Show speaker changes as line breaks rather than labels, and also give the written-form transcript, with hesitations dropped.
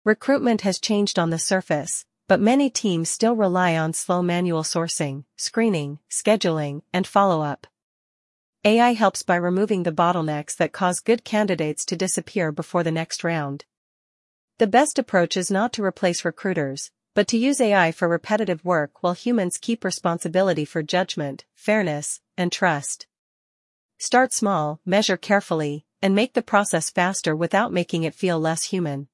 Recruitment has changed on the surface, but many teams still rely on slow manual sourcing, screening, scheduling, and follow-up. AI helps by removing the bottlenecks that cause good candidates to disappear before the next round. The best approach is not to replace recruiters, but to use AI for repetitive work while humans keep responsibility for judgment, fairness, and trust. Start small, measure carefully, and make the process faster without making it feel less human.